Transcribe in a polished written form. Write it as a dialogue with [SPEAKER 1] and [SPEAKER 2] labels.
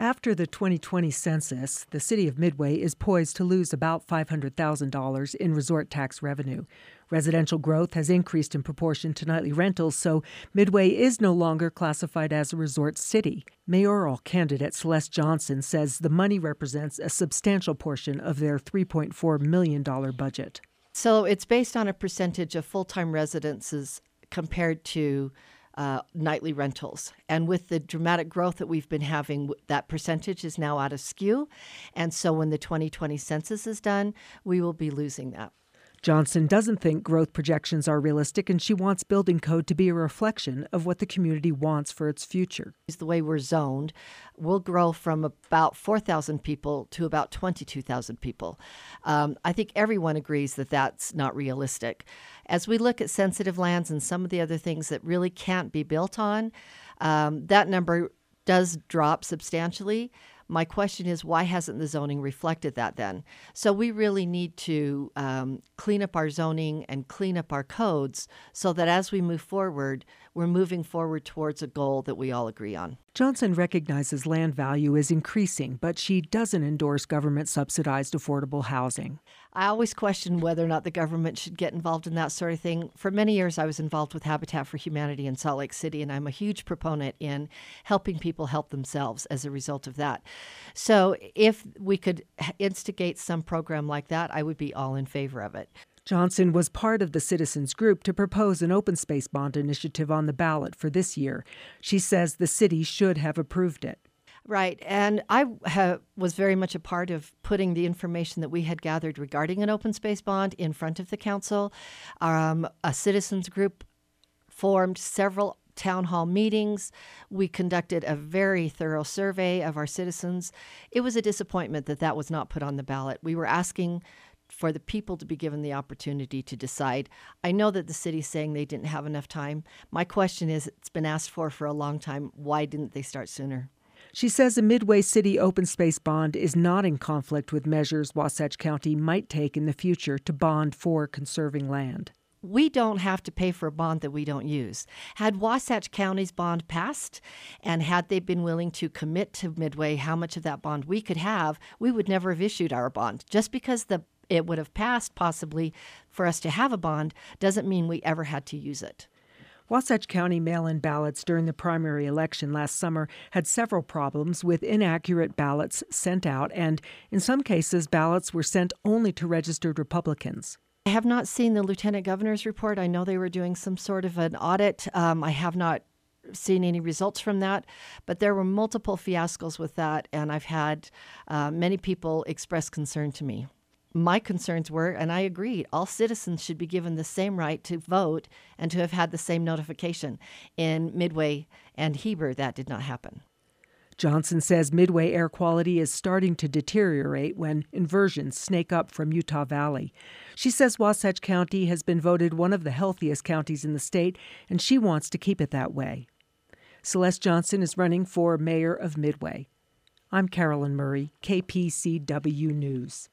[SPEAKER 1] After the 2020 census, the city of Midway is poised to lose about $500,000 in resort tax revenue. Residential growth has increased in proportion to nightly rentals, so Midway is no longer classified as a resort city. Mayoral candidate Celeste Johnson says the money represents a substantial portion of their $3.4 million budget.
[SPEAKER 2] So it's based on a percentage of full-time residences compared to nightly rentals. And with the dramatic growth that we've been having, that percentage is now out of skew. And so when the 2020 census is done, we will be losing that.
[SPEAKER 1] Johnson doesn't think growth projections are realistic, and she wants building code to be a reflection of what the community wants for its future.
[SPEAKER 2] The way we're zoned, we'll grow from about 4,000 people to about 22,000 people. I think everyone agrees that that's not realistic. As we look at sensitive lands and some of the other things that really can't be built on, that number does drop substantially. My question is, why hasn't the zoning reflected that then? So we really need to clean up our zoning and clean up our codes so that as we move forward, we're moving forward towards a goal that we all agree on.
[SPEAKER 1] Johnson recognizes land value is increasing, but she doesn't endorse government-subsidized affordable housing.
[SPEAKER 2] I always question whether or not the government should get involved in that sort of thing. For many years, I was involved with Habitat for Humanity in Salt Lake City, and I'm a huge proponent in helping people help themselves as a result of that. So if we could instigate some program like that, I would be all in favor of it.
[SPEAKER 1] Johnson was part of the citizens group to propose an open space bond initiative on the ballot for this year. She says the city should have approved it.
[SPEAKER 2] Right. And I was very much a part of putting the information that we had gathered regarding an open space bond in front of the council. A citizens group formed several town hall meetings. We conducted a very thorough survey of our citizens. It was a disappointment that that was not put on the ballot. We were asking for the people to be given the opportunity to decide. I know that the city's saying they didn't have enough time. My question is, it's been asked for a long time. Why didn't they start sooner?
[SPEAKER 1] She says a Midway City open space bond is not in conflict with measures Wasatch County might take in the future to bond for conserving land.
[SPEAKER 2] We don't have to pay for a bond that we don't use. Had Wasatch County's bond passed, and had they been willing to commit to Midway how much of that bond we could have, we would never have issued our bond. Just because it would have passed possibly for us to have a bond doesn't mean we ever had to use it.
[SPEAKER 1] Wasatch County mail-in ballots during the primary election last summer had several problems with inaccurate ballots sent out, and in some cases, ballots were sent only to registered Republicans.
[SPEAKER 2] I have not seen the lieutenant governor's report. I know they were doing some sort of an audit. I have not seen any results from that, but there were multiple fiascos with that, and I've had many people express concern to me. My concerns were, and I agreed, all citizens should be given the same right to vote and to have had the same notification. In Midway and Heber, that did not happen.
[SPEAKER 1] Johnson says Midway air quality is starting to deteriorate when inversions snake up from Utah Valley. She says Wasatch County has been voted one of the healthiest counties in the state, and she wants to keep it that way. Celeste Johnson is running for mayor of Midway. I'm Carolyn Murray, KPCW News.